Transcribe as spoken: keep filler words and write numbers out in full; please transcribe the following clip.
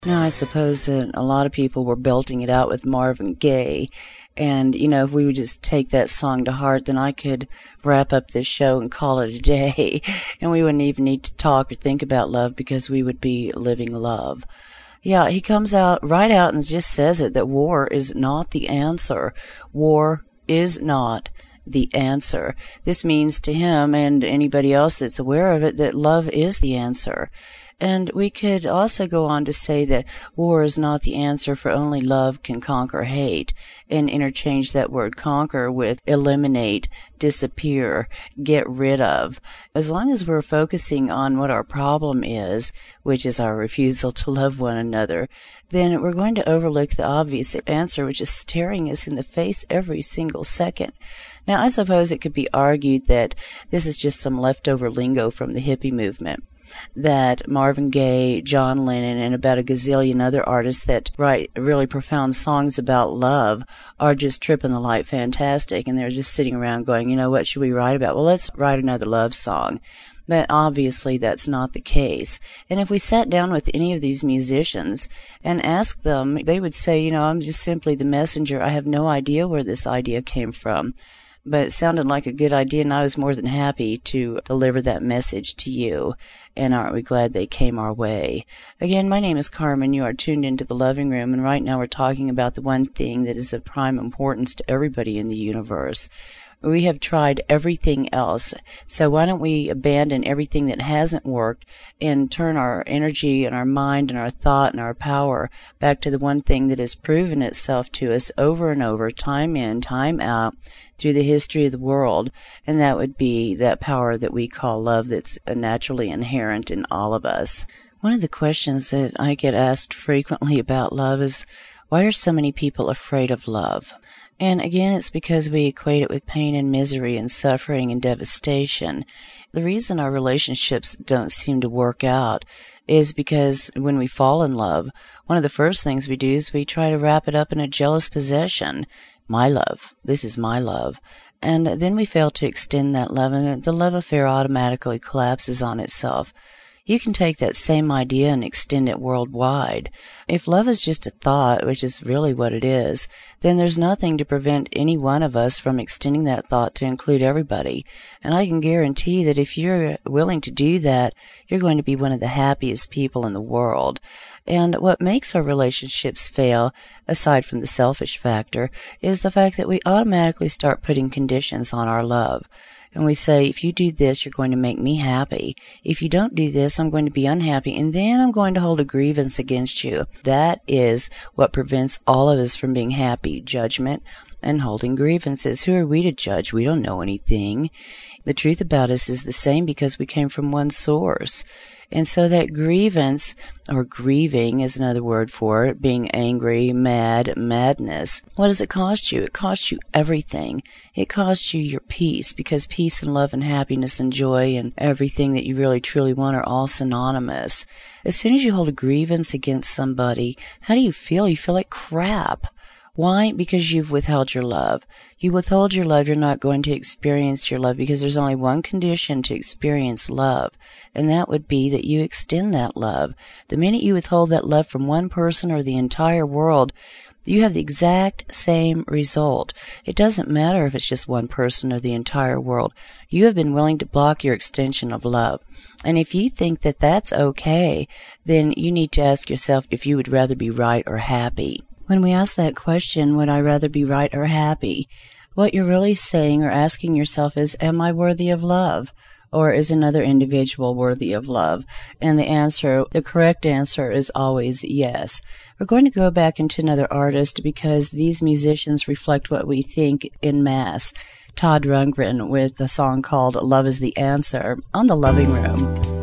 Now, I suppose that a lot of people were belting it out with Marvin Gaye. And, you know, if we would just take that song to heart, then I could wrap up this show and call it a day. And we wouldn't even need to talk or think about love because we would be living love. Yeah, he comes out, right out and just says it, that war is not the answer. War is not the answer. This means to him and anybody else that's aware of it that love is the answer. And we could also go on to say that war is not the answer, for only love can conquer hate, and interchange that word conquer with eliminate, disappear, get rid of. As long as we're focusing on what our problem is, which is our refusal to love one another, then we're going to overlook the obvious answer, which is staring us in the face every single second. Now, I suppose it could be argued that this is just some leftover lingo from the hippie movement, that Marvin Gaye, John Lennon, and about a gazillion other artists that write really profound songs about love are just tripping the light fantastic, and they're just sitting around going, you know, what should we write about? Well, let's write another love song. But obviously that's not the case. And if we sat down with any of these musicians and asked them, they would say, you know, I'm just simply the messenger. I have no idea where this idea came from. But it sounded like a good idea, and I was more than happy to deliver that message to you. And aren't we glad they came our way? Again, my name is Carmen. You are tuned into The Loving Room, and right now we're talking about the one thing that is of prime importance to everybody in the universe. We have tried everything else, so why don't we abandon everything that hasn't worked and turn our energy and our mind and our thought and our power back to the one thing that has proven itself to us over and over, time in, time out, through the history of the world, and that would be that power that we call love that's naturally inherent in all of us. One of the questions that I get asked frequently about love is, why are so many people afraid of love? And again, it's because we equate it with pain and misery and suffering and devastation. The reason our relationships don't seem to work out is because when we fall in love, one of the first things we do is we try to wrap it up in a jealous possession. My love. This is my love. And then we fail to extend that love, and the love affair automatically collapses on itself. You can take that same idea and extend it worldwide. If love is just a thought, which is really what it is, then there's nothing to prevent any one of us from extending that thought to include everybody. And I can guarantee that if you're willing to do that, you're going to be one of the happiest people in the world. And what makes our relationships fail, aside from the selfish factor, is the fact that we automatically start putting conditions on our love. And we say, if you do this, you're going to make me happy. If you don't do this, I'm going to be unhappy. And then I'm going to hold a grievance against you. That is what prevents all of us from being happy. Judgment and holding grievances. Who are we to judge? We don't know anything. The truth about us is the same because we came from one source. And so that grievance, or grieving is another word for it, being angry, mad, madness, what does it cost you? It costs you everything. It costs you your peace, because peace and love and happiness and joy and everything that you really truly want are all synonymous. As soon as you hold a grievance against somebody, how do you feel? You feel like crap. Why? Because you've withheld your love. You withhold your love, you're not going to experience your love, because there's only one condition to experience love, and that would be that you extend that love. The minute you withhold that love from one person or the entire world, you have the exact same result. It doesn't matter if it's just one person or the entire world. You have been willing to block your extension of love. And if you think that that's okay, then you need to ask yourself if you would rather be right or happy. When we ask that question, would I rather be right or happy? What you're really saying or asking yourself is, am I worthy of love? Or is another individual worthy of love? And the answer, the correct answer is always yes. We're going to go back into another artist because these musicians reflect what we think en masse. Todd Rundgren with a song called Love is the Answer on The Loving Room.